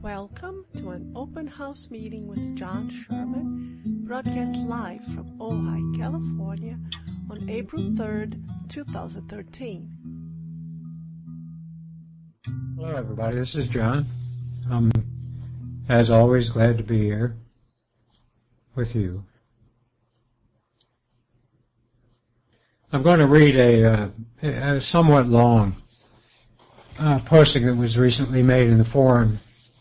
Welcome to an open house meeting with John Sherman, broadcast live from Ojai, California on April 3rd, 2013. Hello everybody, this is John. I'm, as always, glad to be here with you. I'm going to read a somewhat long posting that was recently made in the forum.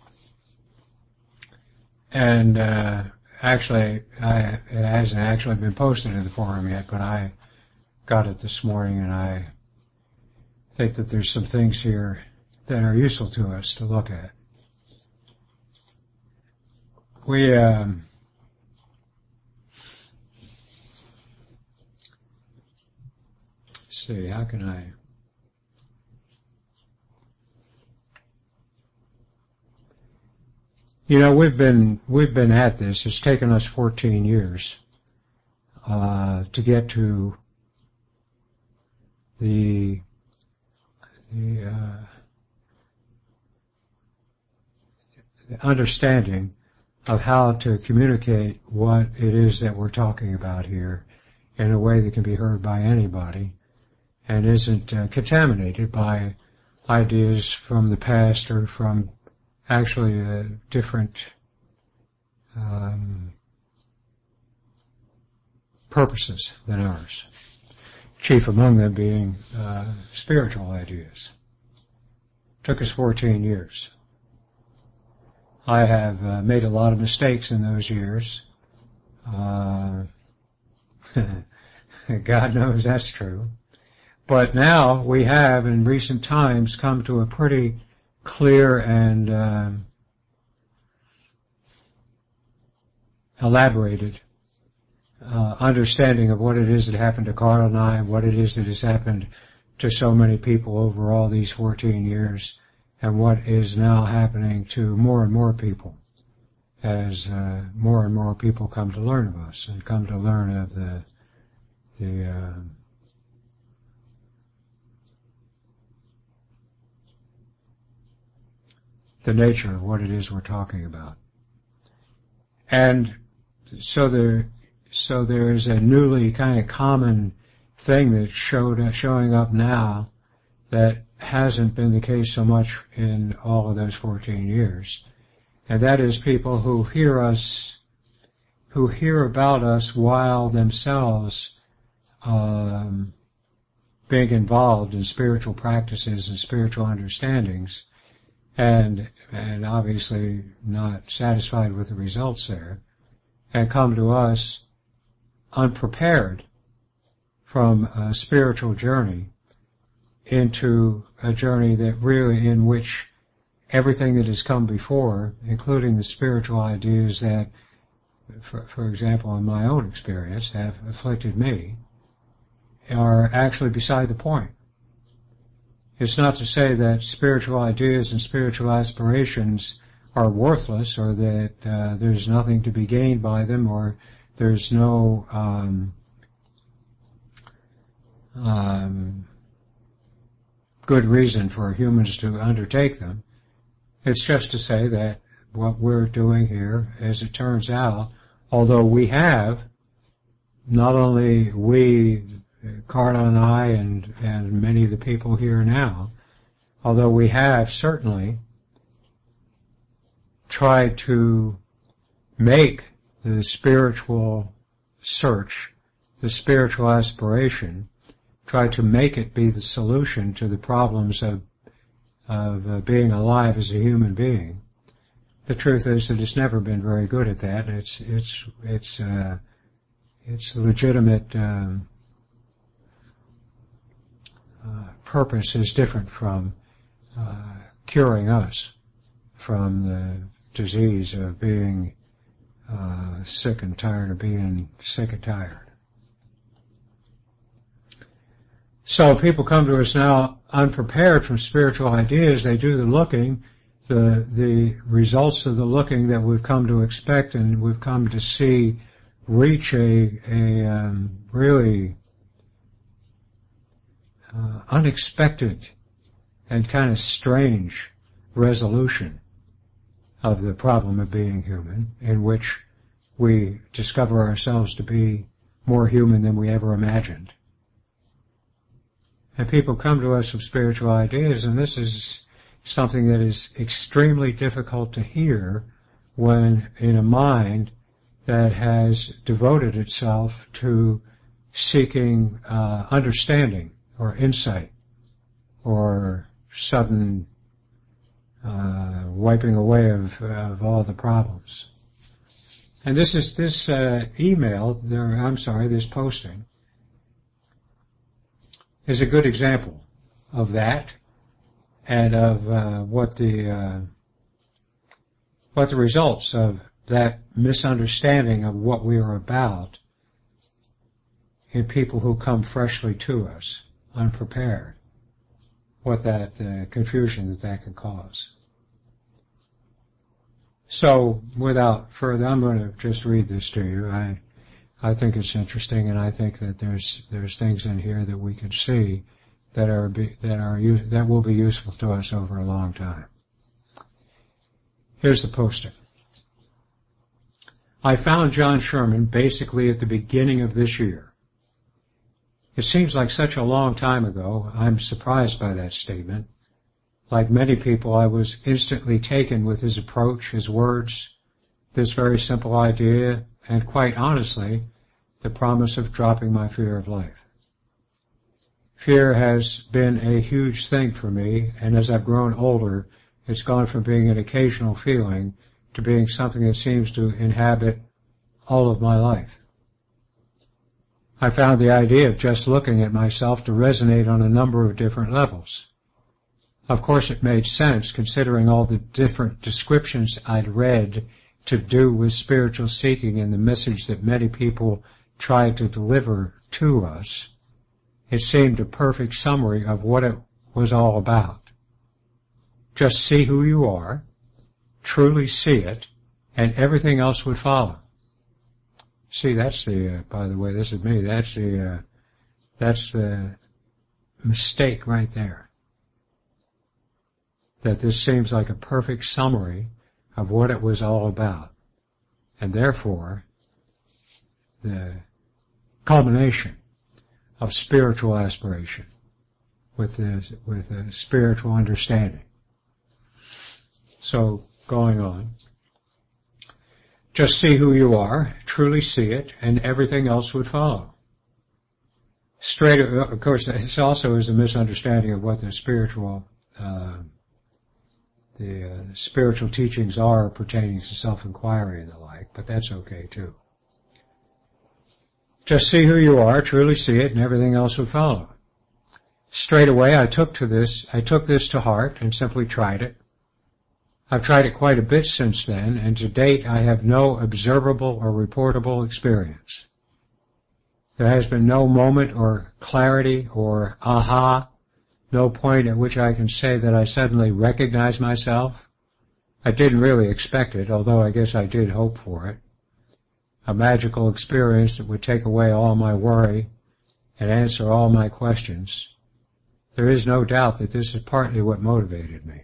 And actually, it hasn't actually been posted in the forum yet, but I got it this morning, and I think that there's some things here that are useful to us to look at. Let's see, how can I... You know, we've been at this. It's taken us 14 years to get to the understanding of how to communicate what it is that we're talking about here in a way that can be heard by anybody and isn't contaminated by ideas from the past or from actually different purposes than ours, chief among them being spiritual ideas. Took us 14 years. I have made a lot of mistakes in those years. God knows that's true. But now we have, in recent times, come to a pretty clear and elaborated understanding of what it is that happened to Carl and I, and what it is that has happened to so many people over all these 14 years, and what is now happening to more and more people as more and more people come to learn of us and come to learn of the nature of what it is we're talking about. And so there is a newly kind of common thing that's showing up now that hasn't been the case so much in all of those 14 years. And that is people who hear about us while themselves being involved in spiritual practices and spiritual understandings, and obviously not satisfied with the results there, and come to us unprepared from a spiritual journey into a journey that really, in which everything that has come before, including the spiritual ideas that, for example, in my own experience, have afflicted me, are actually beside the point. It's not to say that spiritual ideas and spiritual aspirations are worthless, or that there's nothing to be gained by them, or there's no good reason for humans to undertake them. It's just to say that what we're doing here, as it turns out, although we have, not only we, Carla and I, and many of the people here now, although we have certainly tried to make the spiritual search, the spiritual aspiration, try to make it be the solution to the problems of being alive as a human being. The truth is that it's never been very good at that. Its legitimate purpose is different from curing us from the disease of being sick and tired of being sick and tired. So people come to us now unprepared from spiritual ideas. They do the looking, the results of the looking that we've come to expect and we've come to see reach a really unexpected and kind of strange resolution of the problem of being human, in which we discover ourselves to be more human than we ever imagined. And people come to us with spiritual ideas, and this is something that is extremely difficult to hear when in a mind that has devoted itself to seeking understanding or insight or sudden wiping away of all the problems. And this posting is a good example of that and of what the results of that misunderstanding of what we are about in people who come freshly to us, unprepared, what that confusion that can cause. So, without further, I'm going to just read this to you. I think it's interesting, and I think that there's things in here that we can see that will be useful to us over a long time. Here's the posting. I found John Sherman basically at the beginning of this year. It seems like such a long time ago. I'm surprised by that statement. Like many people, I was instantly taken with his approach, his words, this very simple idea, and quite honestly, the promise of dropping my fear of life. Fear has been a huge thing for me, and as I've grown older, it's gone from being an occasional feeling to being something that seems to inhabit all of my life. I found the idea of just looking at myself to resonate on a number of different levels. Of course, it made sense considering all the different descriptions I'd read to do with spiritual seeking and the message that many people try to deliver to us. It seemed a perfect summary of what it was all about. Just see who you are, truly see it, and everything else would follow. See, that's by the way, this is me, that's the mistake right there. That this seems like a perfect summary of what it was all about, and therefore the culmination of spiritual aspiration with a spiritual understanding. So, going on, just see who you are, truly see it, and everything else would follow. Of course, this also is a misunderstanding of what the spiritual teachings are pertaining to self-inquiry and the like, but that's okay too. Just see who you are, truly see it, and everything else would follow. Straight away, I took this to heart and simply tried it. I've tried it quite a bit since then, and to date I have no observable or reportable experience. There has been no moment or clarity or aha, no point at which I can say that I suddenly recognize myself. I didn't really expect it, although I guess I did hope for it. A magical experience that would take away all my worry and answer all my questions. There is no doubt that this is partly what motivated me.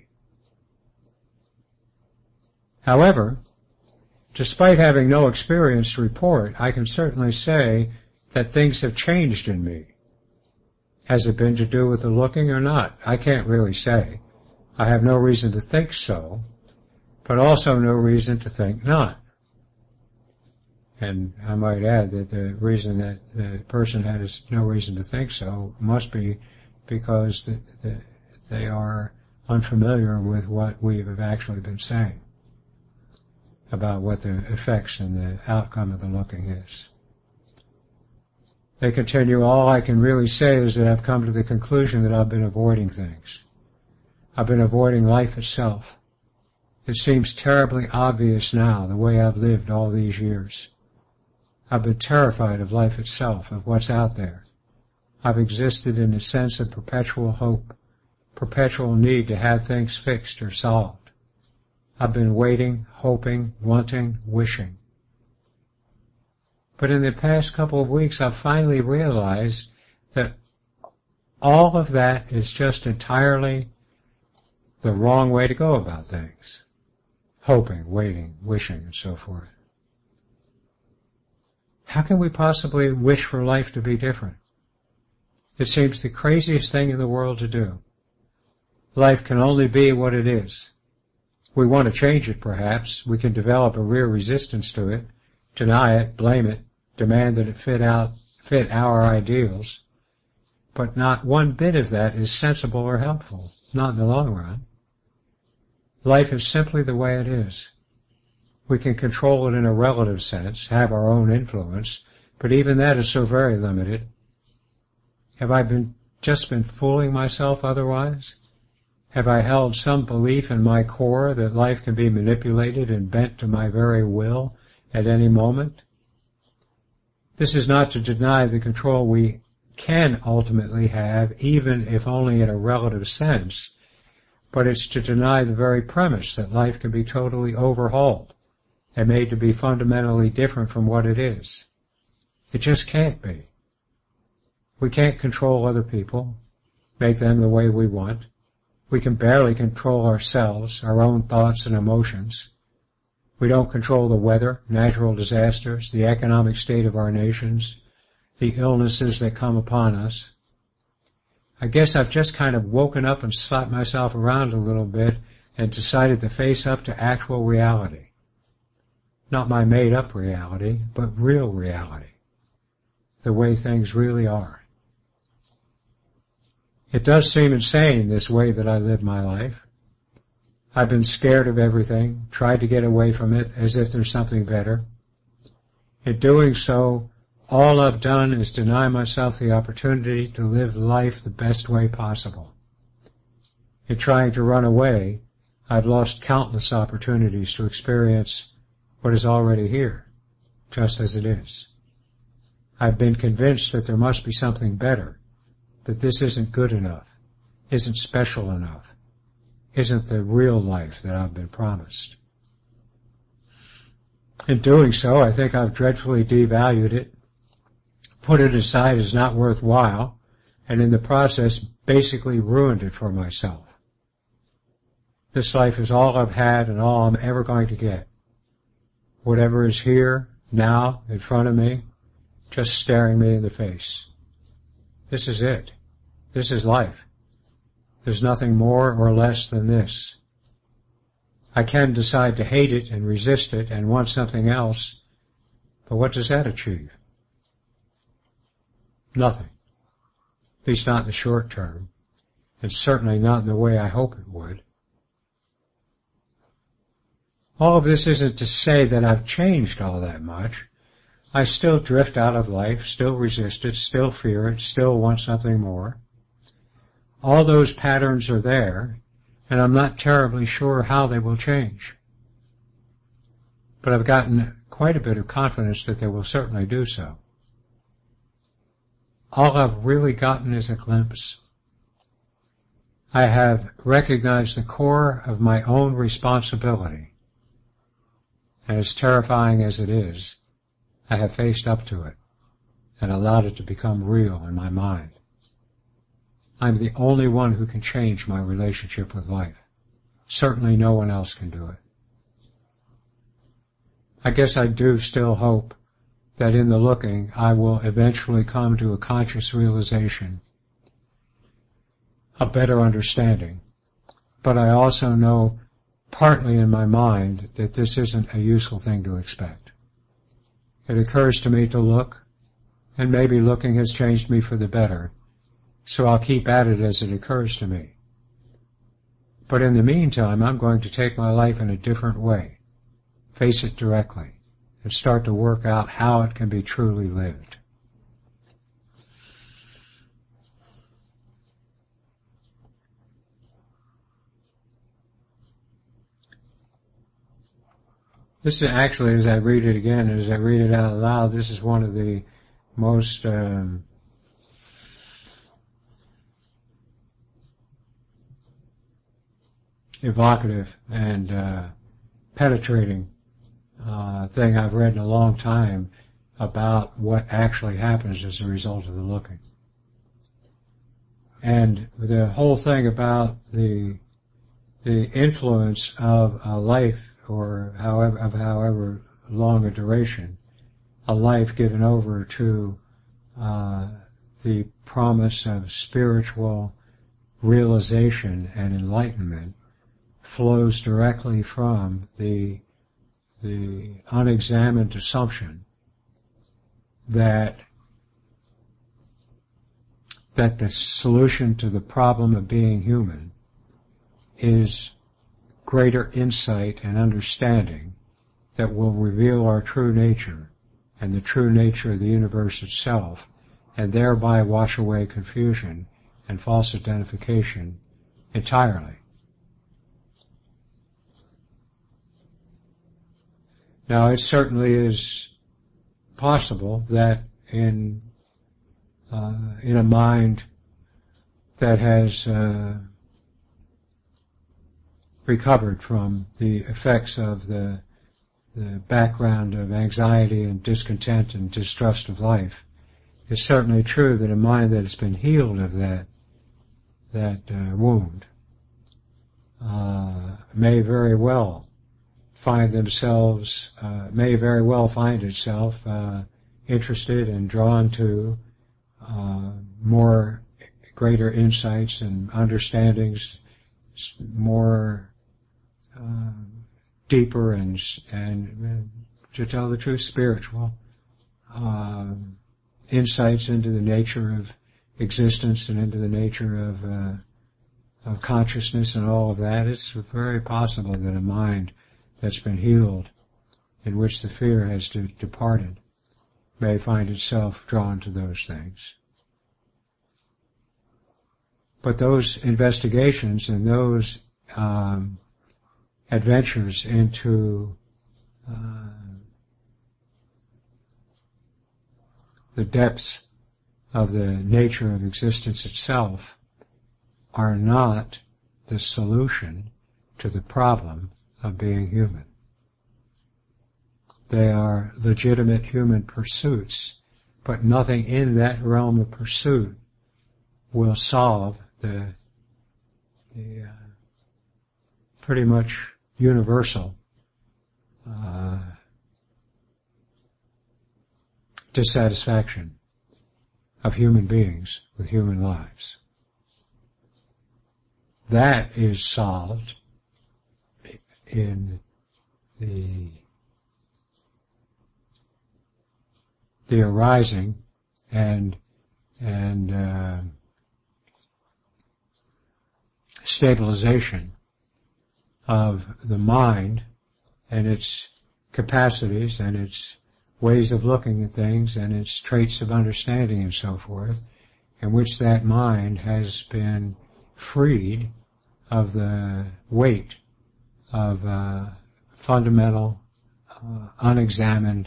However, despite having no experience to report, I can certainly say that things have changed in me. Has it been to do with the looking or not? I can't really say. I have no reason to think so, but also no reason to think not. And I might add that the reason that the person has no reason to think so must be because they are unfamiliar with what we have actually been saying about what the effects and the outcome of the looking is. They continue, all I can really say is that I've come to the conclusion that I've been avoiding things. I've been avoiding life itself. It seems terribly obvious now, the way I've lived all these years. I've been terrified of life itself, of what's out there. I've existed in a sense of perpetual hope, perpetual need to have things fixed or solved. I've been waiting, hoping, wanting, wishing. But in the past couple of weeks, I've finally realized that all of that is just entirely the wrong way to go about things. hoping, waiting, wishing, and so forth. How can we possibly wish for life to be different? It seems the craziest thing in the world to do. Life can only be what it is. We want to change it, perhaps. We can develop a real resistance to it, deny it, blame it, demand that it fit our ideals. But not one bit of that is sensible or helpful, not in the long run. Life is simply the way it is. We can control it in a relative sense, have our own influence, but even that is so very limited. Have I just been fooling myself otherwise? Have I held some belief in my core that life can be manipulated and bent to my very will at any moment? This is not to deny the control we can ultimately have, even if only in a relative sense, but it's to deny the very premise that life can be totally overhauled and made to be fundamentally different from what it is. It just can't be. We can't control other people, make them the way we want. We can barely control ourselves, our own thoughts and emotions. We don't control the weather, natural disasters, the economic state of our nations, the illnesses that come upon us. I guess I've just kind of woken up and slapped myself around a little bit and decided to face up to actual reality. Not my made-up reality, but real reality. The way things really are. It does seem insane, this way that I live my life. I've been scared of everything, tried to get away from it as if there's something better. In doing so, all I've done is deny myself the opportunity to live life the best way possible. In trying to run away, I've lost countless opportunities to experience what is already here, just as it is. I've been convinced that there must be something better, that this isn't good enough, isn't special enough, isn't the real life that I've been promised. In doing so, I think I've dreadfully devalued it, put it aside as not worthwhile, and in the process basically ruined it for myself. This life is all I've had and all I'm ever going to get. Whatever is here, now, in front of me, just staring me in the face. This is it. This is life. There's nothing more or less than this. I can decide to hate it and resist it and want something else, but what does that achieve? Nothing. At least not in the short term, and certainly not in the way I hope it would. All of this isn't to say that I've changed all that much. I still drift out of life, still resist it, still fear it, still want something more. All those patterns are there, and I'm not terribly sure how they will change. But I've gotten quite a bit of confidence that they will certainly do so. All I've really gotten is a glimpse. I have recognized the core of my own responsibility, and as terrifying as it is, I have faced up to it and allowed it to become real in my mind. I'm the only one who can change my relationship with life. Certainly no one else can do it. I guess I do still hope that in the looking I will eventually come to a conscious realization, a better understanding. But I also know partly in my mind that this isn't a useful thing to expect. It occurs to me to look, and maybe looking has changed me for the better, so I'll keep at it as it occurs to me. But in the meantime, I'm going to take my life in a different way, face it directly, and start to work out how it can be truly lived. This is actually, as I read it again, as I read it out loud, this is one of the most evocative and penetrating thing I've read in a long time about what actually happens as a result of the looking. And the whole thing about the influence of a life or however long a duration, a life given over to the promise of spiritual realization and enlightenment, flows directly from the unexamined assumption that the solution to the problem of being human is greater insight and understanding that will reveal our true nature and the true nature of the universe itself, and thereby wash away confusion and false identification entirely. Now, it certainly is possible that in a mind that has recovered from the effects of the background of anxiety and discontent and distrust of life, it's certainly true that a mind that has been healed of that wound may very well find itself interested and drawn to more greater insights and understandings, more deeper and to tell the truth, spiritual insights into the nature of existence and into the nature of consciousness and all of that. It's very possible that a mind that's been healed, in which the fear has departed, may find itself drawn to those things. But those investigations and those adventures into the depths of the nature of existence itself are not the solution to the problem of being human. They are legitimate human pursuits, but nothing in that realm of pursuit will solve the pretty much universal dissatisfaction of human beings with human lives. That is solved in the arising and stabilization of the mind and its capacities and its ways of looking at things and its traits of understanding and so forth, in which that mind has been freed of the weight of fundamental, unexamined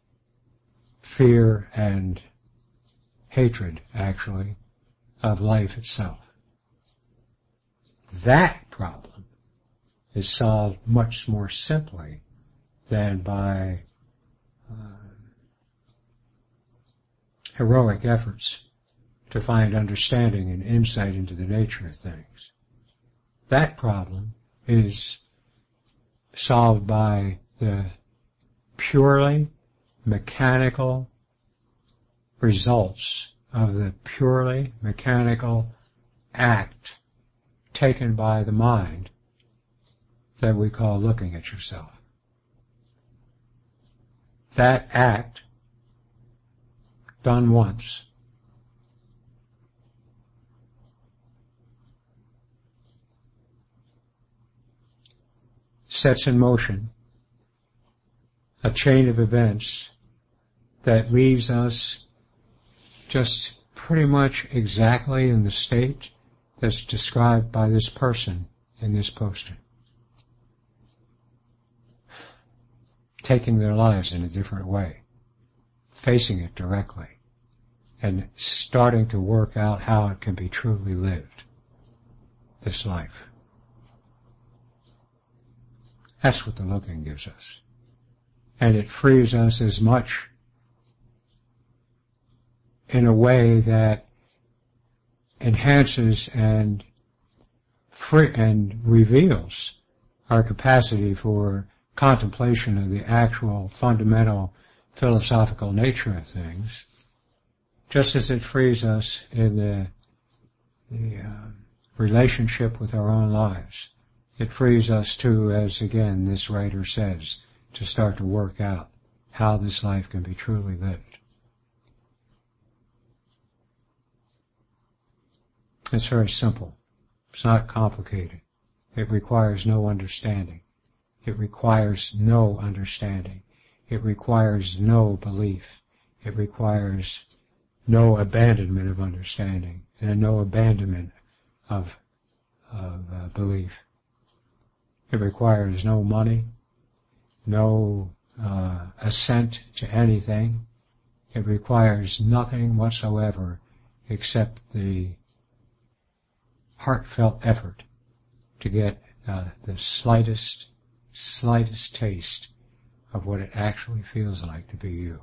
fear and hatred, actually, of life itself. That problem is solved much more simply than by heroic efforts to find understanding and insight into the nature of things. That problem is solved by the purely mechanical results of the purely mechanical act taken by the mind that we call looking at yourself. That act, done once, sets in motion a chain of events that leaves us just pretty much exactly in the state that's described by this person in this poster. Taking their lives in a different way, facing it directly, and starting to work out how it can be truly lived, this life. That's what the looking gives us. And it frees us as much in a way that enhances and reveals our capacity for contemplation of the actual fundamental philosophical nature of things, just as it frees us in the relationship with our own lives. It frees us to, as again this writer says, to start to work out how this life can be truly lived. It's very simple. It's not complicated. It requires no understanding. It requires no understanding. It requires no belief. It requires no abandonment of understanding and no abandonment of belief. It requires no money, no assent to anything. It requires nothing whatsoever except the heartfelt effort to get the slightest taste of what it actually feels like to be you.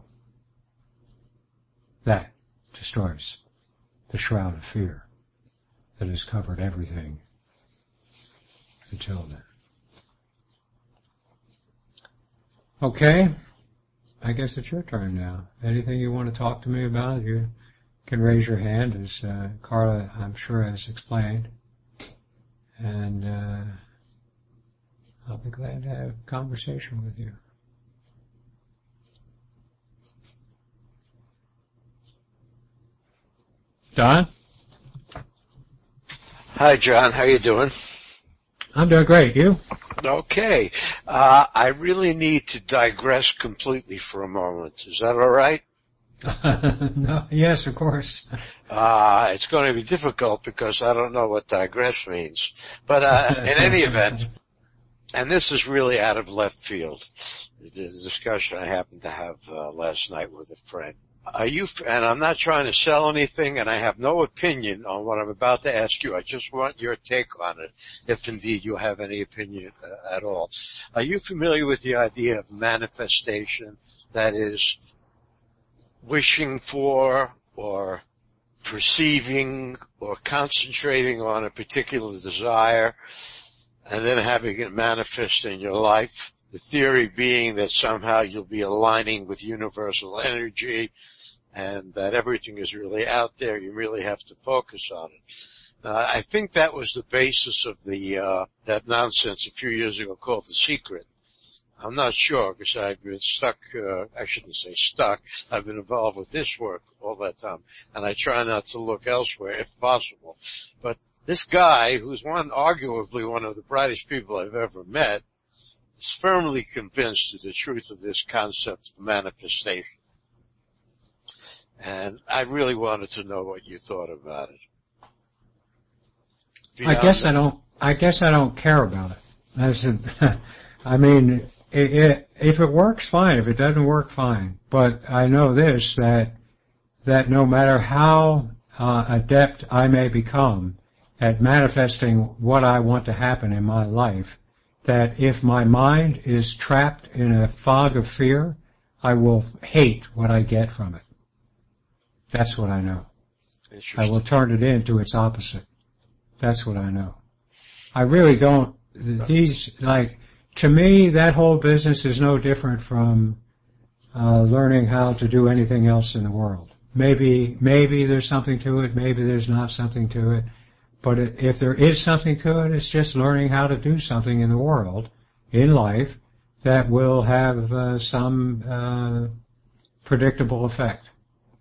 That destroys the shroud of fear that has covered everything until then. Okay, I guess it's your turn now. Anything you want to talk to me about, you can raise your hand, as Carla, I'm sure, has explained. And I'll be glad to have a conversation with you. Don? Hi, John. How you doing? I'm doing great. You? Okay. I really need to digress completely for a moment. Is that all right? No, yes, of course. It's going to be difficult because I don't know what digress means. But in any event, and this is really out of left field, the discussion I happened to have last night with a friend. And I'm not trying to sell anything, and I have no opinion on what I'm about to ask you. I just want your take on it, if indeed you have any opinion at all. Are you familiar with the idea of manifestation? That is, wishing for or perceiving or concentrating on a particular desire and then having it manifest in your life. The theory being that somehow you'll be aligning with universal energy and that everything is really out there. You really have to focus on it. I think that was the basis of that nonsense a few years ago called The Secret. I'm not sure because I've been stuck, I shouldn't say stuck. I've been involved with this work all that time, and I try not to look elsewhere if possible. But this guy, who's arguably one of the brightest people I've ever met, is firmly convinced of the truth of this concept of manifestation. And I really wanted to know what you thought about it. I guess I don't care about it. I mean, if it works, fine. If it doesn't work, fine. But I know this, that no matter how adept I may become at manifesting what I want to happen in my life, that if my mind is trapped in a fog of fear, I will hate what I get from it. That's what I know. I will turn it into its opposite. That's what I know. I really don't, to me, that whole business is no different from learning how to do anything else in the world. Maybe there's something to it, maybe there's not something to it. But if there is something to it, it's just learning how to do something in the world, in life, that will have some predictable effect.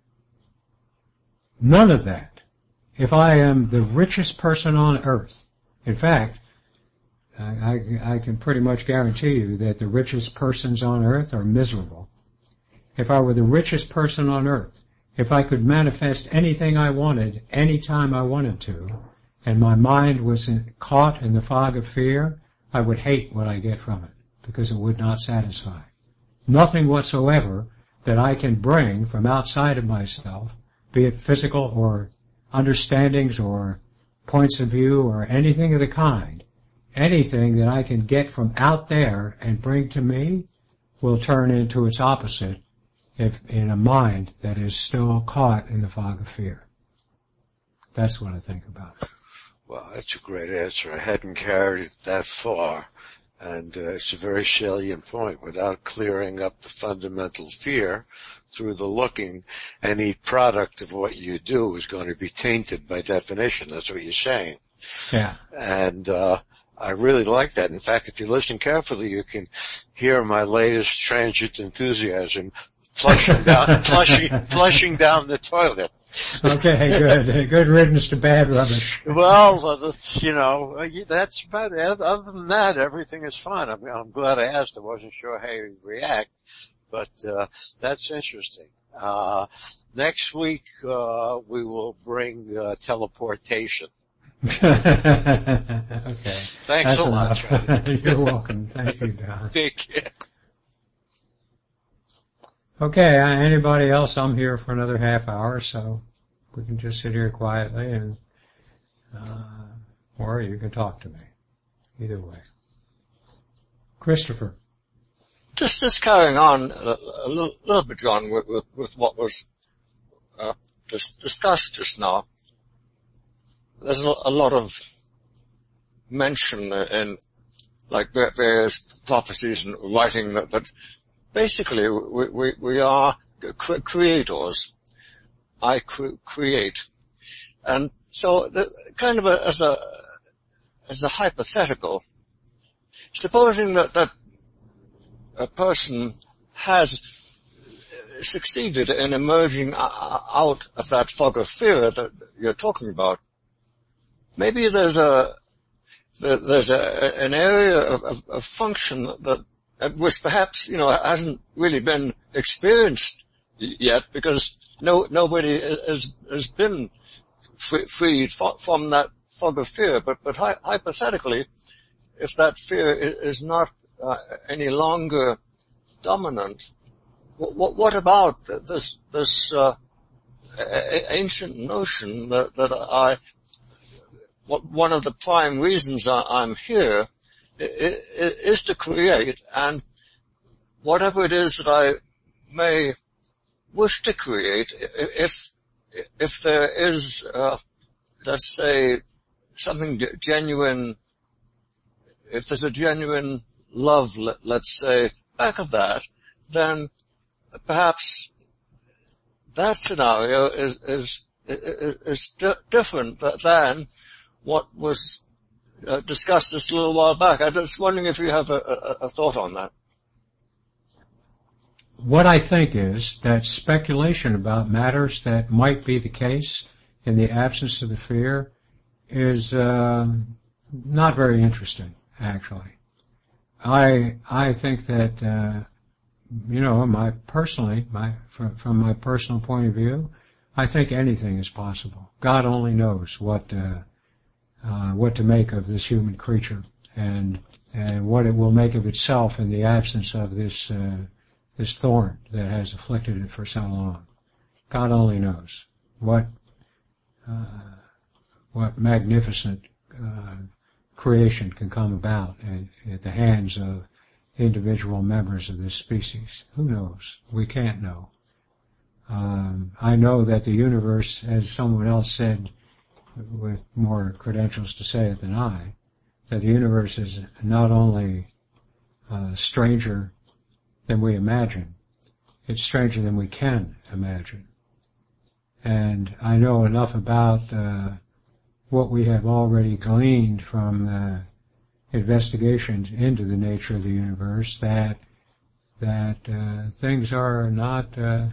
None of that. If I am the richest person on earth, in fact, I can pretty much guarantee you that the richest persons on earth are miserable. If I were the richest person on earth, if I could manifest anything I wanted, anytime I wanted to, and my mind was caught in the fog of fear, I would hate what I get from it, because it would not satisfy. Nothing whatsoever that I can bring from outside of myself, be it physical or understandings or points of view or anything of the kind, anything that I can get from out there and bring to me will turn into its opposite if in a mind that is still caught in the fog of fear. That's what I think about it. Well, that's a great answer. I hadn't carried it that far. And it's a very salient point. Without clearing up the fundamental fear through the looking, any product of what you do is going to be tainted by definition. That's what you're saying. Yeah. And I really like that. In fact, if you listen carefully, you can hear my latest transient enthusiasm flushing down the toilet. Okay, good. Good riddance to bad rubbish. Well, that's about it. Other than that, everything is fine. I'm glad I asked. I wasn't sure how you'd react, but that's interesting. Next week, we will bring teleportation. Okay. Thanks a lot, John. You're welcome. Thank you, Don. Take care. Okay, anybody else? I'm here for another half hour, so we can just sit here quietly and, or you can talk to me. Either way. Christopher. Just carrying on a little bit, John, with what was discussed just now. There's a lot of mention in, like, various prophecies and writing that basically we are creators. I create. And so kind of as a hypothetical, supposing that a person has succeeded in emerging out of that fog of fear that you're talking about, maybe there's an area of function that which perhaps, hasn't really been experienced yet because nobody has been freed from that fog of fear. But hypothetically, if that fear is not any longer dominant, what about this ancient notion that one of the prime reasons I'm here is to create, and whatever it is that I may wish to create, if there is, let's say, something genuine, if there's a genuine love, let's say, back of that, then perhaps that scenario is different than what was discussed just a little while back. I'm just wondering if you have a thought on that. What I think is that speculation about matters that might be the case in the absence of the fear is not very interesting, actually. I think that from my personal point of view, I think anything is possible. God only knows what to make of this human creature and what it will make of itself in the absence of this thorn that has afflicted it for so long. God only knows what magnificent creation can come about at the hands of individual members of this species. Who knows? We can't know. I know that the universe, as someone else said with more credentials to say it than I, that the universe is not only stranger than we imagine, it's stranger than we can imagine. And I know enough about what we have already gleaned from investigations into the nature of the universe that things are not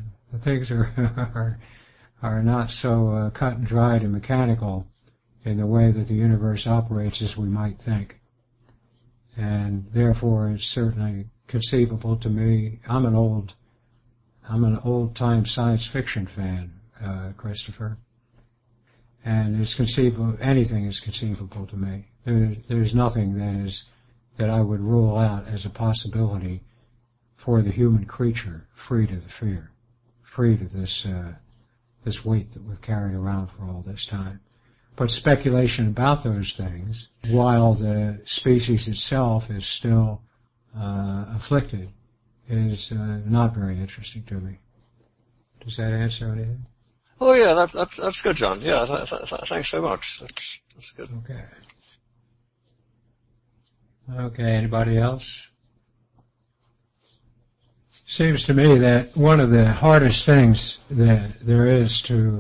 so cut and dried and mechanical in the way that the universe operates as we might think. And therefore it's certainly conceivable to me. I'm an old-time science fiction fan, Christopher. And it's conceivable, anything is conceivable to me. There's nothing that I would rule out as a possibility for the human creature freed of the fear, freed of this weight that we've carried around for all this time. But speculation about those things, while the species itself is still afflicted, is not very interesting to me. Does that answer anything? Oh yeah, that's good, John. Yeah, thanks so much. That's good. Okay. Okay, anybody else? Seems to me that one of the hardest things that there is to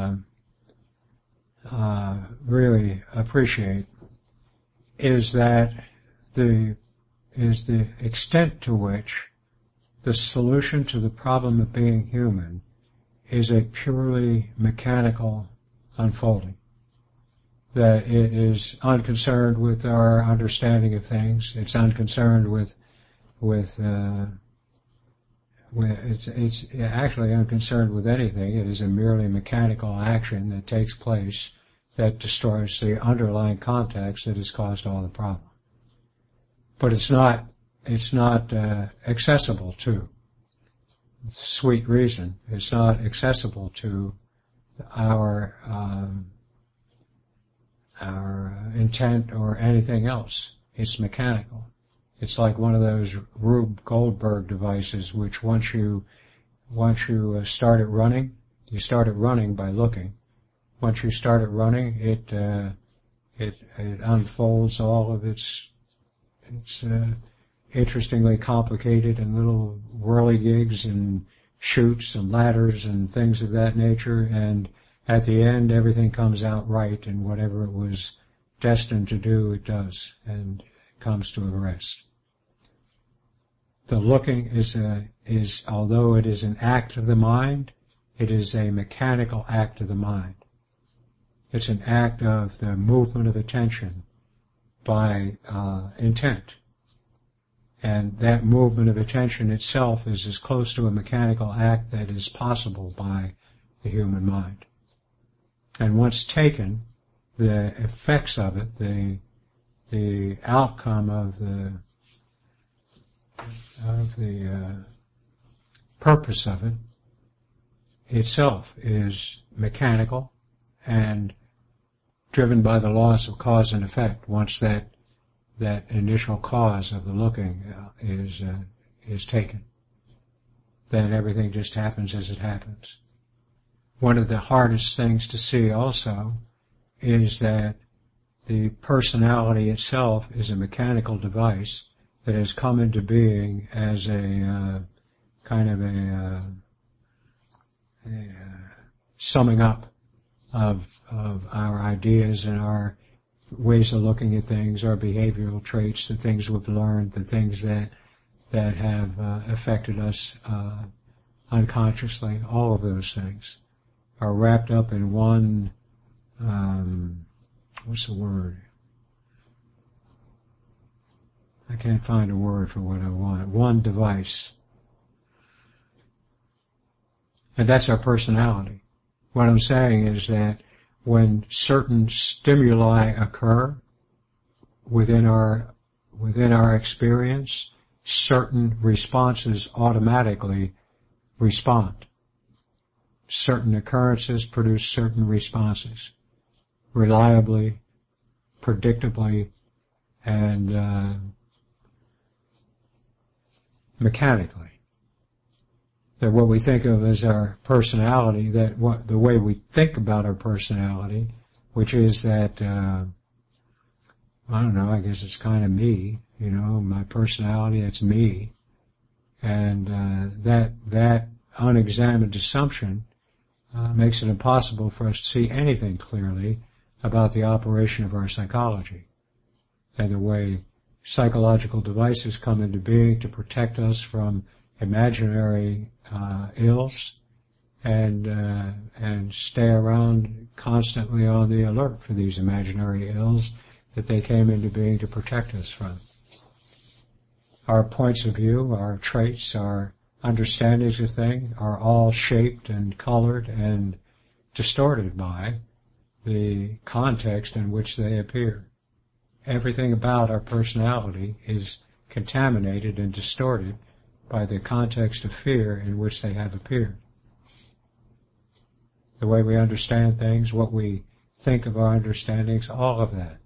really appreciate is that the extent to which the solution to the problem of being human is a purely mechanical unfolding. That it is unconcerned with our understanding of things. It's unconcerned it's actually unconcerned with anything. It is a merely mechanical action that takes place that destroys the underlying context that has caused all the problem. But it's not accessible to sweet reason. It's not accessible to our intent or anything else. It's mechanical. It's like one of those Rube Goldberg devices, which once you start it running, you start it running by looking. Once you start it running, it unfolds all of its interestingly complicated and little whirligigs and chutes and ladders and things of that nature, and at the end everything comes out right, and whatever it was destined to do, it does, and comes to a rest. The looking is although it is an act of the mind, it is a mechanical act of the mind. It's an act of the movement of attention by intent. And that movement of attention itself is as close to a mechanical act that is possible by the human mind. And once taken, the effects of it, the outcome of the purpose of it itself is mechanical and driven by the laws of cause and effect. Once that initial cause of the looking is taken, then everything just happens as it happens. One of the hardest things to see also is that the personality itself is a mechanical device that has come into being as a kind of a summing up of our ideas and our ways of looking at things, our behavioral traits, the things we've learned, the things that have affected us unconsciously. All of those things are wrapped up in one, what's the word? I can't find a word for what I want. One device. And that's our personality. What I'm saying is that when certain stimuli occur within our experience, certain responses automatically respond. Certain occurrences produce certain responses, reliably, predictably, and mechanically. That what we think of as our personality, the way we think about our personality, which is that, I don't know, I guess it's kind of me, my personality, it's me. And that unexamined assumption makes it impossible for us to see anything clearly about the operation of our psychology and the way psychological devices come into being to protect us from imaginary ills and stay around constantly on the alert for these imaginary ills that they came into being to protect us from. Our points of view, our traits, our understandings of things are all shaped and colored and distorted by the context in which they appear. Everything about our personality is contaminated and distorted by the context of fear in which they have appeared. The way we understand things, what we think of our understandings, all of that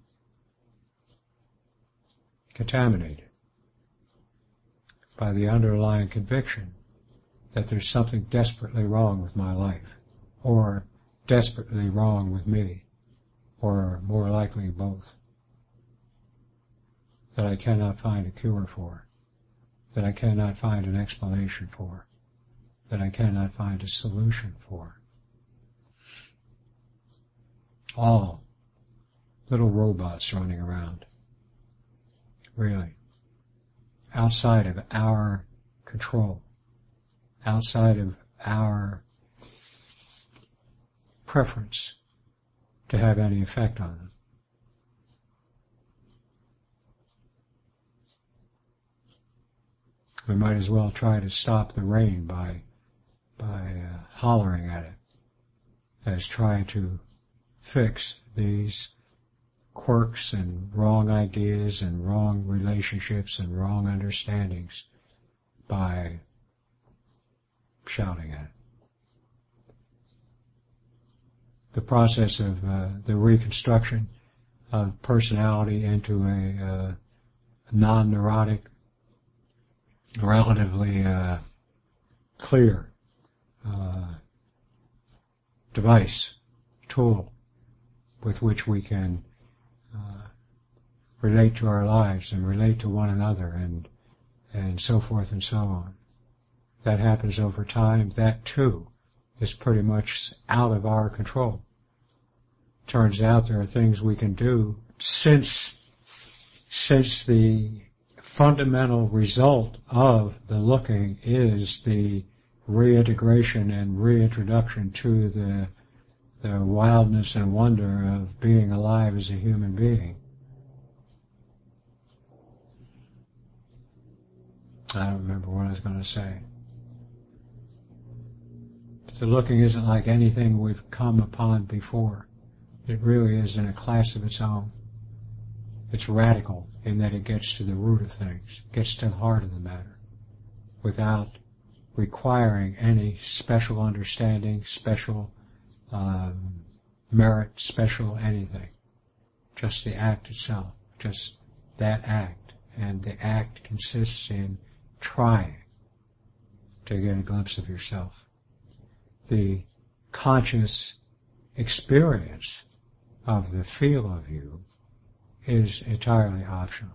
contaminated by the underlying conviction that there's something desperately wrong with my life, or desperately wrong with me, or more likely both. that I cannot find a cure for, that I cannot find an explanation for, that I cannot find a solution for. All little robots running around, really, outside of our control, outside of our preference to have any effect on them. We might as well try to stop the rain by hollering at it as try to fix these quirks and wrong ideas and wrong relationships and wrong understandings by shouting at it. The process of the reconstruction of personality into a non-neurotic, relatively clear device, tool, with which we can relate to our lives and relate to one another and so forth and so on. That happens over time. That too is pretty much out of our control. Turns out there are things we can do since the fundamental result of the looking is the reintegration and reintroduction to the wildness and wonder of being alive as a human being. I don't remember what I was going to say. But the looking isn't like anything we've come upon before. It really is in a class of its own. It's radical in that it gets to the root of things, gets to the heart of the matter, without requiring any special understanding, special merit, special anything. Just the act itself, just that act. And the act consists in trying to get a glimpse of yourself. The conscious experience of the feel of you is entirely optional.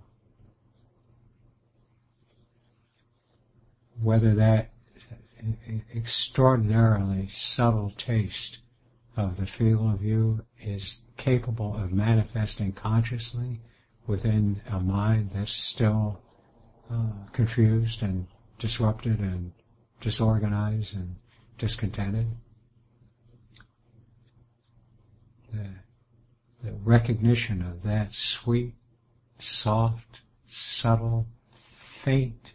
Whether that extraordinarily subtle taste of the feel of you is capable of manifesting consciously within a mind that's still confused and disrupted and disorganized and discontented. The recognition of that sweet, soft, subtle, faint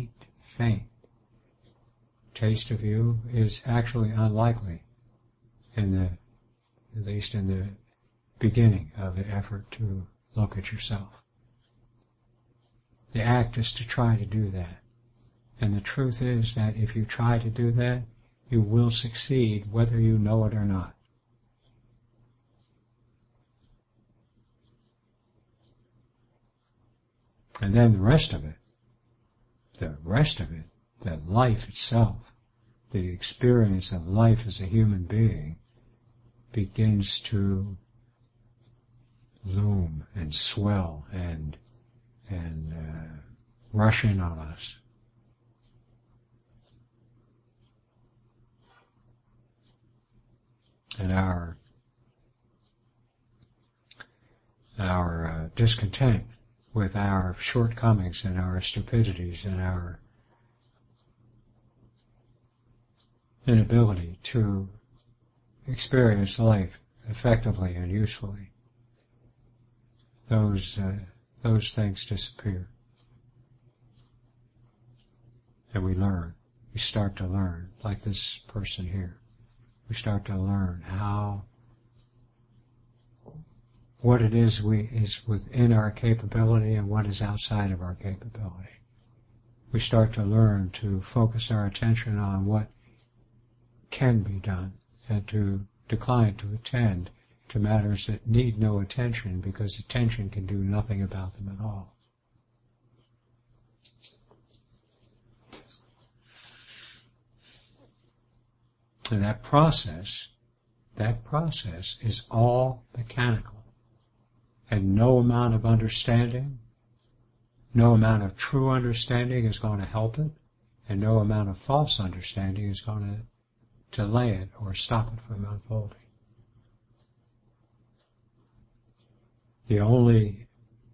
taste of you is actually unlikely at least in the beginning of the effort to look at yourself. The act is to try to do that. And the truth is that if you try to do that, you will succeed whether you know it or not. And then the rest of it, the life itself, the experience of life as a human being, begins to loom and swell and rush in on us. And our discontent with our shortcomings and our stupidities and our inability to experience life effectively and usefully, those things disappear. And we start to learn, like this person here. We start to learn what it is is within our capability and what is outside of our capability. We start to learn to focus our attention on what can be done and to decline to attend to matters that need no attention because attention can do nothing about them at all. And that process is all mechanical. And no amount of understanding, no amount of true understanding is going to help it, and no amount of false understanding is going to delay it or stop it from unfolding. The only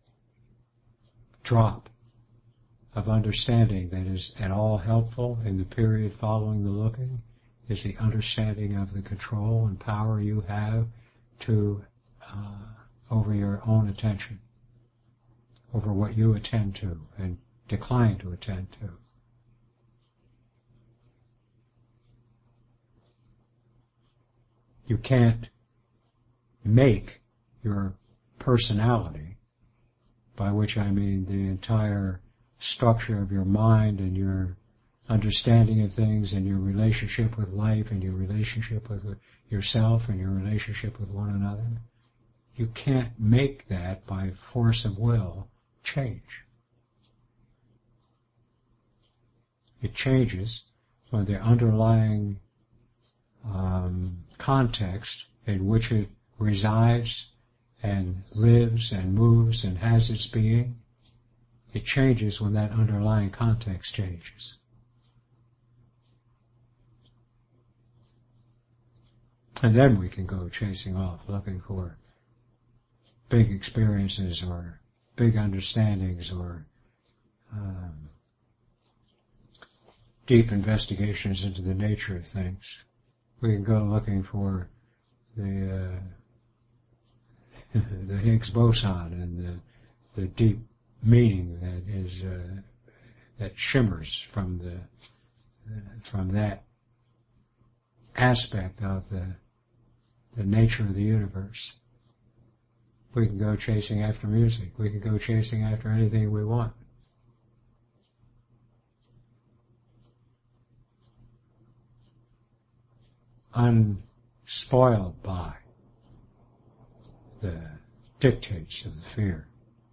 drop of understanding that is at all helpful in the period following the looking is the understanding of the control and power you have to over your own attention, over what you attend to and decline to attend to. You can't make your personality, by which I mean the entire structure of your mind and your understanding of things and your relationship with life and your relationship with yourself and your relationship with one another. You can't make that by force of will change. It changes when the underlying context in which it resides and lives and moves and has its being, it changes when that underlying context changes. And then we can go chasing off, looking for big experiences or big understandings or deep investigations into the nature of things. We can go looking for the Higgs boson and the deep meaning that is that shimmers from that aspect of the nature of the universe. We can go chasing after music. We can go chasing after anything we want. Unspoiled by the dictates of the fear.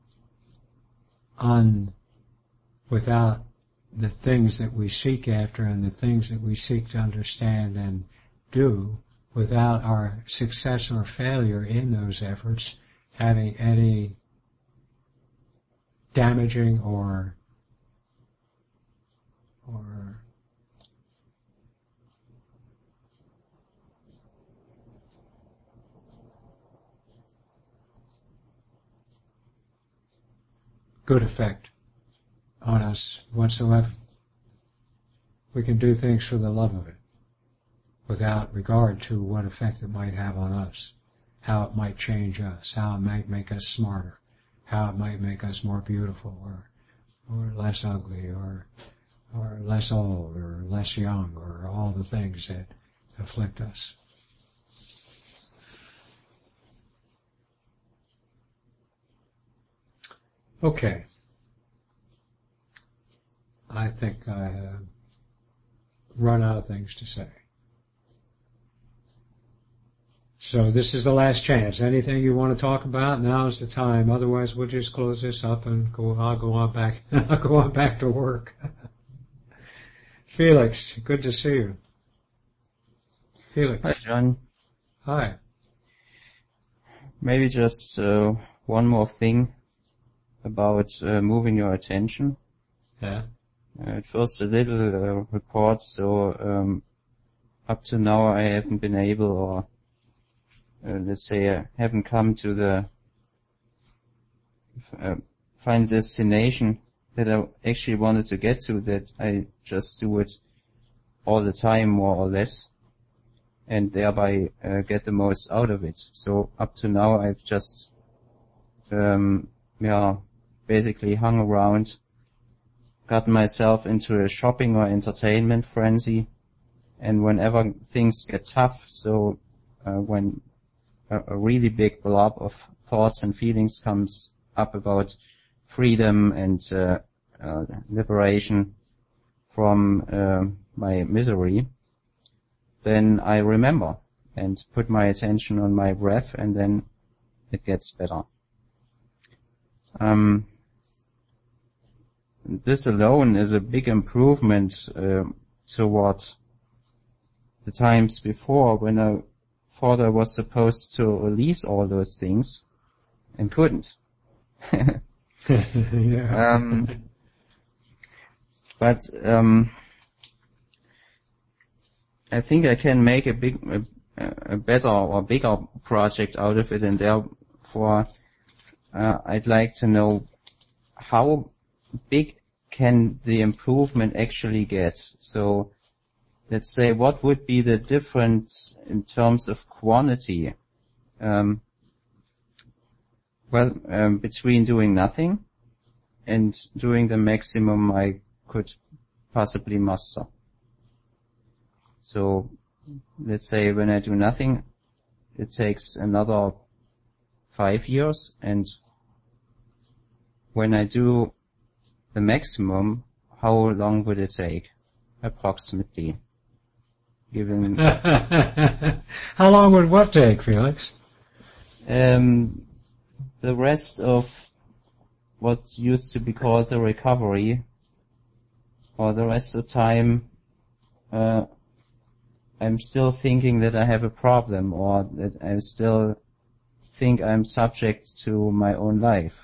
Without the things that we seek after and the things that we seek to understand and do, without our success or failure in those efforts having any damaging or good effect on us whatsoever. We can do things for the love of it, without regard to what effect it might have on us, how it might change us, how it might make us smarter, how it might make us more beautiful or less ugly or less old or less young or all the things that afflict us. Okay. I think I have run out of things to say. So this is the last chance. Anything you want to talk about, now is the time. Otherwise, we'll just close this up and I'll go on back. I'll go on back to work. Felix, good to see you. Felix. Hi, John. Hi. Maybe just one more thing about moving your attention. Yeah. First, a little report. So up to now, I haven't been able, or let's say, I haven't come to the final destination that I actually wanted to get to. That I just do it all the time, more or less, and thereby get the most out of it. So up to now, I've just basically hung around, gotten myself into a shopping or entertainment frenzy, and whenever things get tough, so when a really big blob of thoughts and feelings comes up about freedom and liberation from my misery, then I remember and put my attention on my breath, and then it gets better. This alone is a big improvement toward the times before, when I thought I was supposed to release all those things and couldn't. Yeah. But I think I can make a better or bigger project out of it, and therefore I'd like to know how big can the improvement actually get. So let's say, what would be the difference in terms of quantity? Between doing nothing and doing the maximum I could possibly muster. So let's say when I do nothing, it takes another 5 years, and when I do the maximum, how long would it take? Approximately. Given How long would what take, Felix? The rest of what used to be called the recovery, or the rest of the time, I'm still thinking that I have a problem, or that I still think I'm subject to my own life,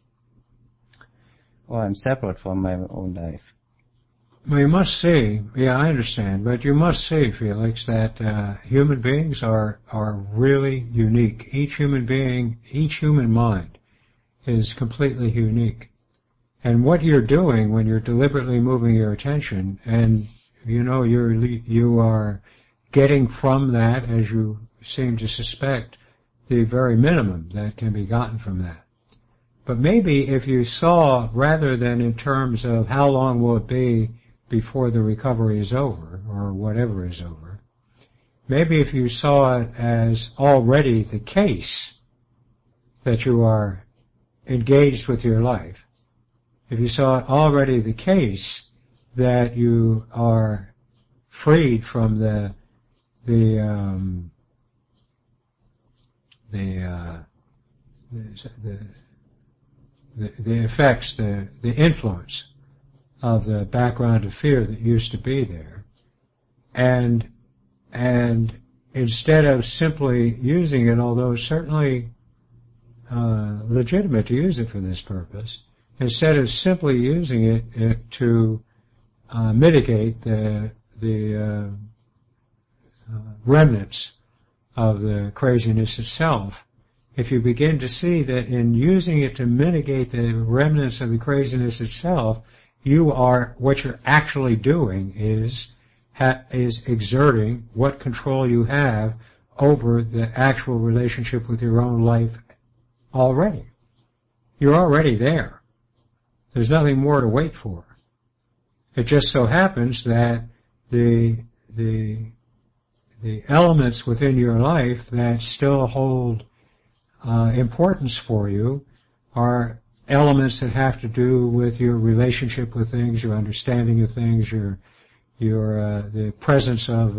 or I'm separate from my own life. Well, you must see, yeah, I understand, but you must see, Felix, that human beings are really unique. Each human being, each human mind is completely unique. And what you're doing when you're deliberately moving your attention, and you are getting from that, as you seem to suspect, the very minimum that can be gotten from that. But maybe if you saw, rather than in terms of how long will it be before the recovery is over, or whatever is over, maybe if you saw it as already the case that you are engaged with your life, if you saw it already the case that you are freed from the effects, the influence of the background of fear that used to be there, and instead of simply using it, although certainly legitimate to use it for this purpose, instead of simply using it to mitigate the remnants of the craziness itself, if you begin to see that in using it to mitigate the remnants of the craziness itself, what you're actually doing is exerting what control you have over the actual relationship with your own life already. You're already there. There's nothing more to wait for. It just so happens that the elements within your life that still hold importance for you are elements that have to do with your relationship with things, your understanding of things, the presence of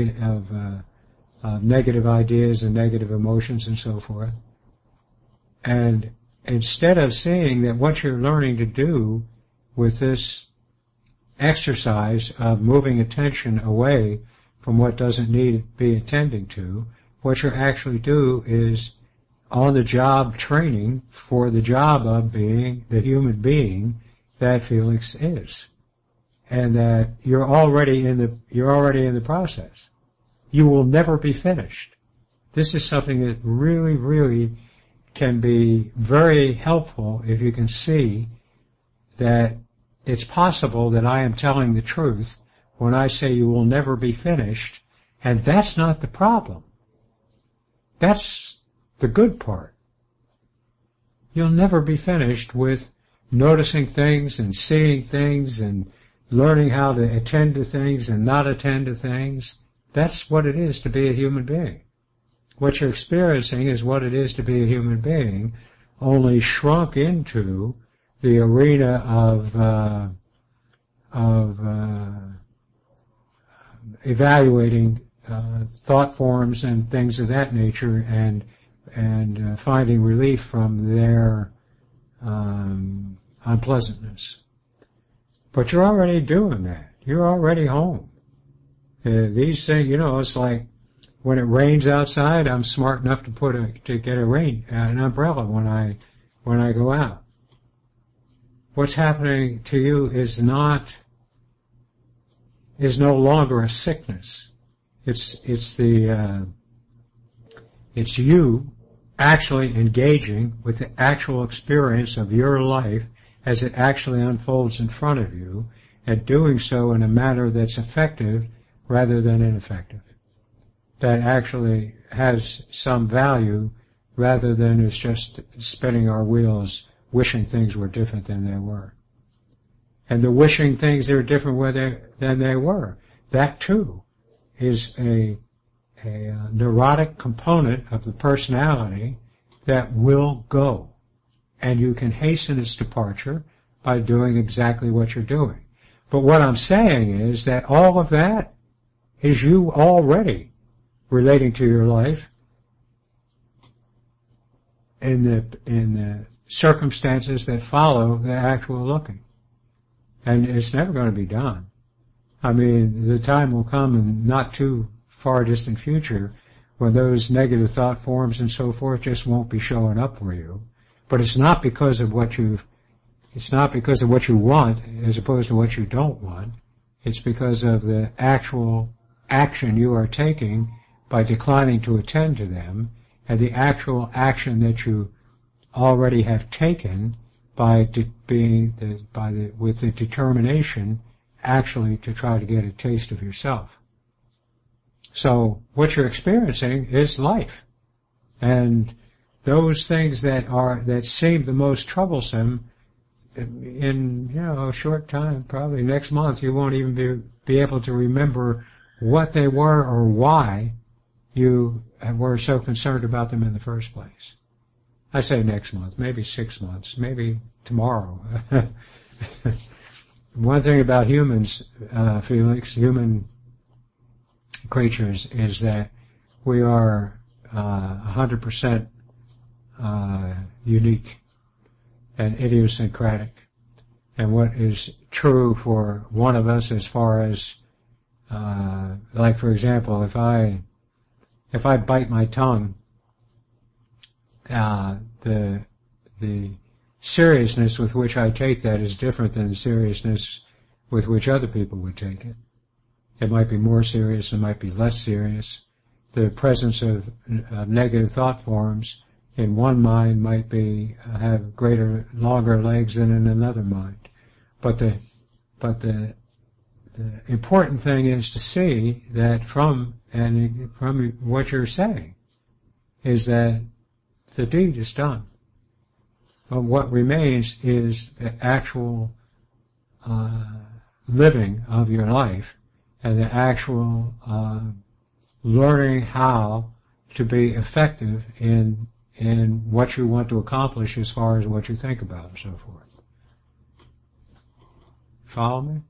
negative ideas and negative emotions and so forth. And instead of seeing that what you're learning to do with this exercise of moving attention away from what doesn't need to be attending to, what you actually do is on-the-job training for the job of being the human being that Felix is, and that you're already in the process. You will never be finished. This is something that really, really can be very helpful if you can see that it's possible that I am telling the truth when I say you will never be finished, and that's not the problem. That's the good part. You'll never be finished with noticing things and seeing things and learning how to attend to things and not attend to things. That's what it is to be a human being. What you're experiencing is what it is to be a human being, only shrunk into the arena of evaluating thought forms and things of that nature, and finding relief from their unpleasantness. But you're already doing that. You're already home. These things, it's like when it rains outside, I'm smart enough to get an umbrella when I go out. what's happening to you is no longer a sickness. It's you actually engaging with the actual experience of your life as it actually unfolds in front of you, and doing so in a manner that's effective rather than ineffective, that actually has some value rather than is just spinning our wheels wishing things were different than they were. And the wishing things that are different than they were, that too is a neurotic component of the personality that will go. And you can hasten its departure by doing exactly what you're doing. But what I'm saying is that all of that is you already relating to your life in the circumstances that follow the actual looking. And it's never going to be done. I mean, the time will come in not too far distant future when those negative thought forms and so forth just won't be showing up for you. But it's not because of what you want as opposed to what you don't want. It's because of the actual action you are taking by declining to attend to them, and the actual action that you already have taken with the determination actually to try to get a taste of yourself. So what you're experiencing is life. And those things that seem the most troublesome in a short time, probably next month, you won't even be able to remember what they were or why you were so concerned about them in the first place. I say next month, maybe 6 months, maybe tomorrow. One thing about humans, Felix, human creatures, is that we are 100% unique and idiosyncratic. And what is true for one of us as far as, like for example, if I bite my tongue, the seriousness with which I take that is different than the seriousness with which other people would take it. It might be more serious, it might be less serious. The presence of negative thought forms in one mind might have longer legs than in another mind. But the important thing is to see that from what you're saying is that the deed is done. But what remains is the actual living of your life and the actual learning how to be effective in what you want to accomplish as far as what you think about and so forth. Follow me?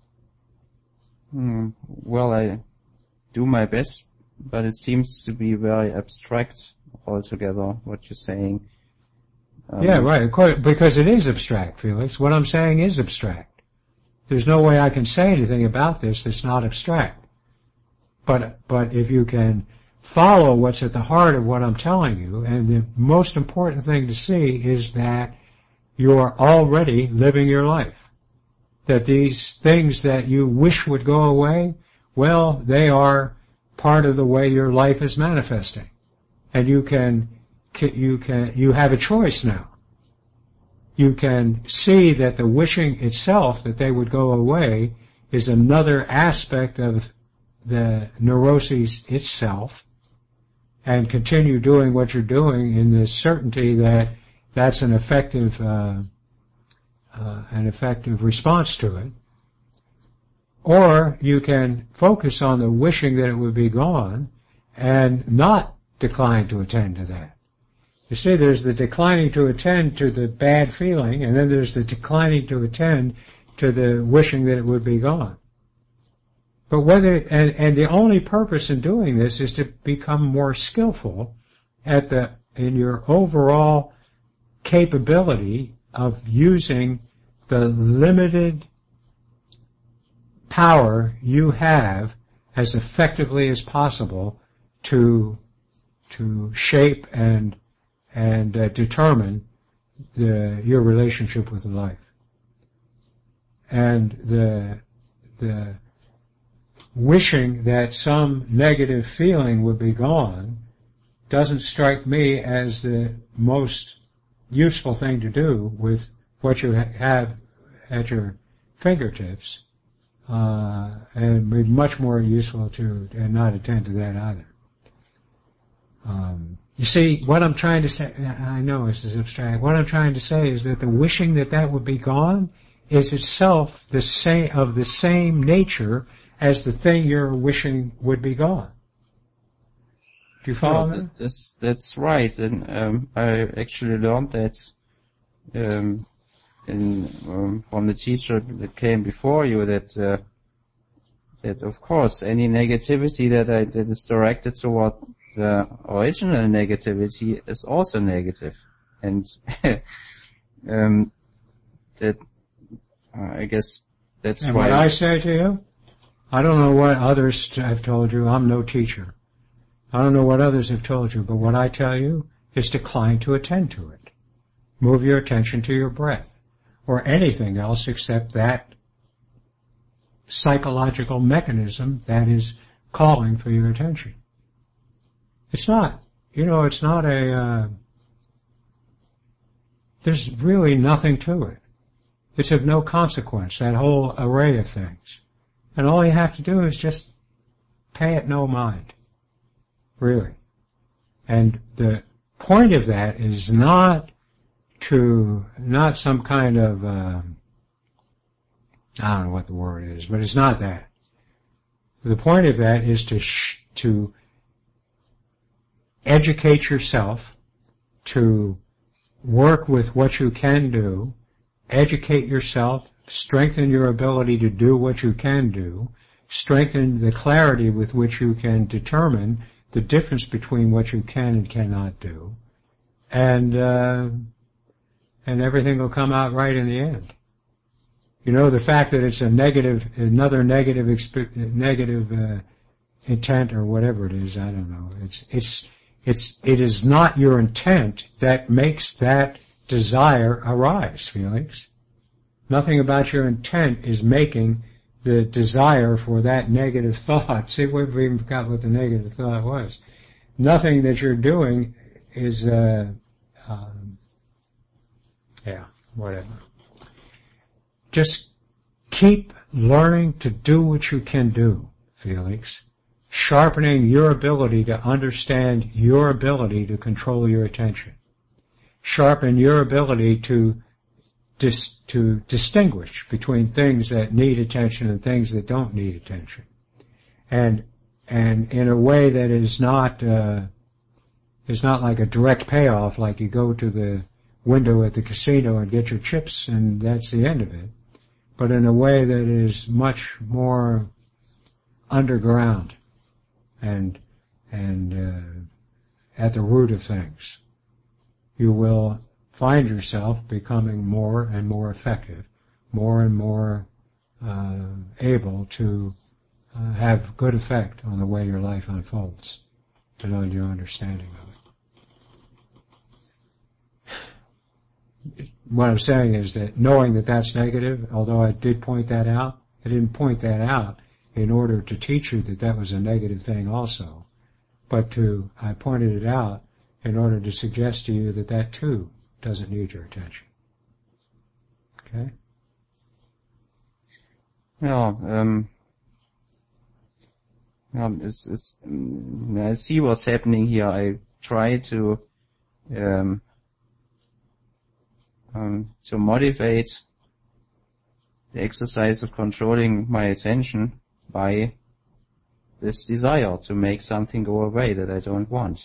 Well, I do my best, but it seems to be very abstract altogether, what you're saying. Yeah, right, because it is abstract, Felix. What I'm saying is abstract. There's no way I can say anything about this that's not abstract. But if you can follow what's at the heart of what I'm telling you, and the most important thing to see is that you're already living your life. That these things that you wish would go away, well, they are part of the way your life is manifesting. And you have a choice now. You can see that the wishing itself that they would go away is another aspect of the neuroses itself, and continue doing what you're doing in the certainty that that's an effective response to it. Or you can focus on the wishing that it would be gone and not decline to attend to that. You see, there's the declining to attend to the bad feeling, and then there's the declining to attend to the wishing that it would be gone. But and the only purpose in doing this is to become more skillful in your overall capability of using the limited power you have as effectively as possible to shape and determine your relationship with life. and the wishing that some negative feeling would be gone doesn't strike me as the most useful thing to do with what you have at your fingertips, and be much more useful to and not attend to that either. You see, what I'm trying to say, I know this is abstract, what I'm trying to say is that the wishing that would be gone is itself the same nature as the thing you're wishing would be gone. Do you follow me? That's right, and I actually learned that from the teacher that came before you that of course any negativity that is directed toward the original negativity is also negative, and that I guess that's and why. What I say to you, I don't know what others have told you. I'm no teacher. I don't know what others have told you, but what I tell you is decline to attend to it. Move your attention to your breath, or anything else except that psychological mechanism that is calling for your attention. It's not, it's not there's really nothing to it. It's of no consequence, that whole array of things. And all you have to do is just pay it no mind. Really. And the point of that is not some kind of, I don't know what the word is, but it's not that. The point of that is to educate yourself, to work with what you can do, educate yourself, strengthen your ability to do what you can do, strengthen the clarity with which you can determine the difference between what you can and cannot do, and everything will come out right in the end. The fact that it's another negative intent or whatever it is, I don't know. It is not your intent that makes that desire arise, Felix. Nothing about your intent is making the desire for that negative thought. See, we've even forgot what the negative thought was. Nothing that you're doing is, whatever. Just keep learning to do what you can do, Felix. Sharpening your ability to understand your ability to control your attention. Sharpen your ability to distinguish between things that need attention and things that don't need attention. And in a way that is not like a direct payoff, like you go to the window at the casino and get your chips and that's the end of it. But in a way that is much more underground and at the root of things. You will find yourself becoming more and more effective, more and more able to have good effect on the way your life unfolds and on your understanding of it. What I'm saying is that knowing that that's negative, although I did point that out, I didn't point that out in order to teach you that that was a negative thing also, but I pointed it out in order to suggest to you that that too doesn't need your attention. Okay? I see what's happening here. I try to motivate the exercise of controlling my attention by this desire to make something go away that I don't want.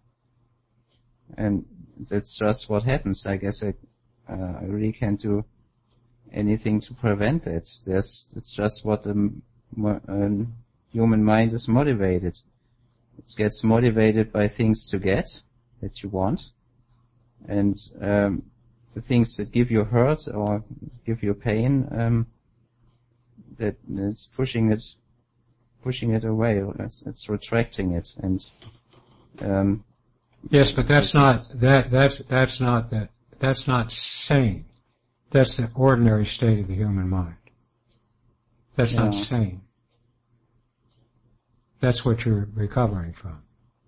And that's just what happens. I guess I really can't do anything to prevent it. It's just what human mind is motivated. It gets motivated by things to get that you want, and the things that give you hurt or give you pain, that it's pushing it away. It's retracting it, and yes, but that's not sane. That's the ordinary state of the human mind. That's not sane. That's what you're recovering from.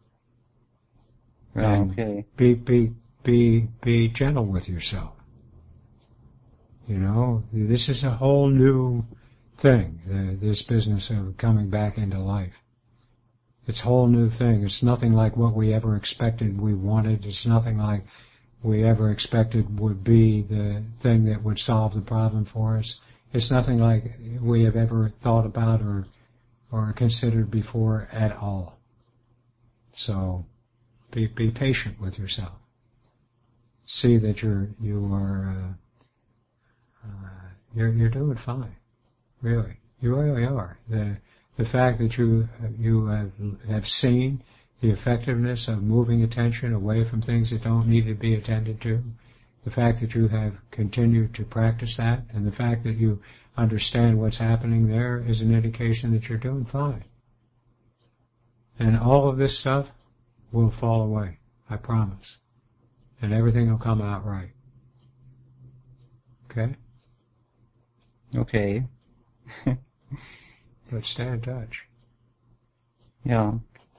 Okay. Be gentle with yourself. You know, this is a whole new thing, this business of coming back into life. It's a whole new thing. It's nothing like what we ever expected we wanted. It's nothing like we ever expected would be the thing that would solve the problem for us. It's nothing like we have ever thought about or considered before at all. So be patient with yourself. See that you're doing fine. Really. You really are. The fact that you have seen the effectiveness of moving attention away from things that don't need to be attended to, the fact that you have continued to practice that, and the fact that you understand what's happening there is an indication that you're doing fine. And all of this stuff will fall away, I promise. And everything will come out right. Okay? Okay. But stay in touch. Yeah.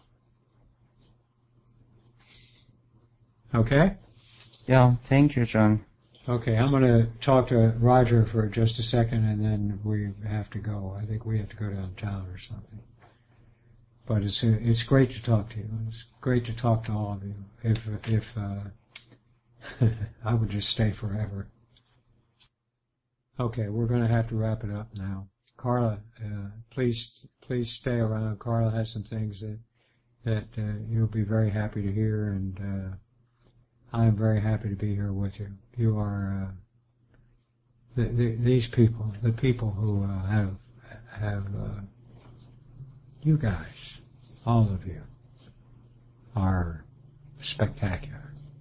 Okay? Yeah, thank you, John. Okay, I'm going to talk to Roger for just a second, and then we have to go. I think we have to go downtown or something. But it's great to talk to you. It's great to talk to all of you. If I would just stay forever. Okay, we're going to have to wrap it up now. Carla, please stay around. Carla has some things that you'll be very happy to hear, and I am very happy to be here with you. You are these people, the people who have you guys, all of you, are spectacular.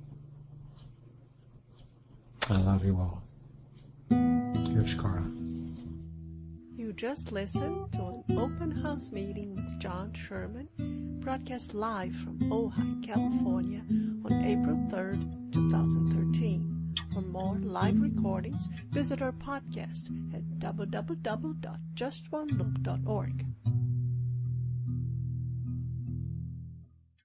I love you all. Here's Carla. You just listened to an open house meeting with John Sherman, broadcast live from Ojai, California on April 3rd, 2013. For more live recordings, visit our podcast at www.justonelook.org.